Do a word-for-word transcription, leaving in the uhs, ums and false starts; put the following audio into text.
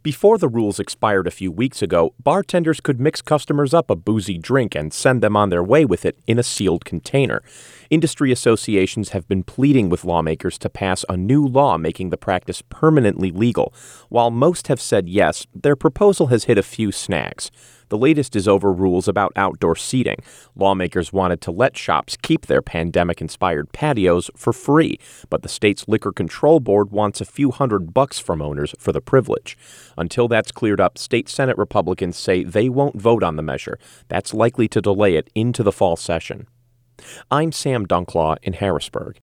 Before the rules expired a few weeks ago, bartenders could mix customers up a boozy drink and send them on their way with it in a sealed container. Industry associations have been pleading with lawmakers to pass a new law making the practice permanently legal. While most have said yes, their proposal has hit a few snags. The latest is over rules about outdoor seating. Lawmakers wanted to let shops keep their pandemic-inspired patios for free, but the state's Liquor Control Board wants a few hundred bucks from owners for the privilege. Until that's cleared up, state Senate Republicans say they won't vote on the measure. That's likely to delay it into the fall session. I'm Sam Dunklaw in Harrisburg.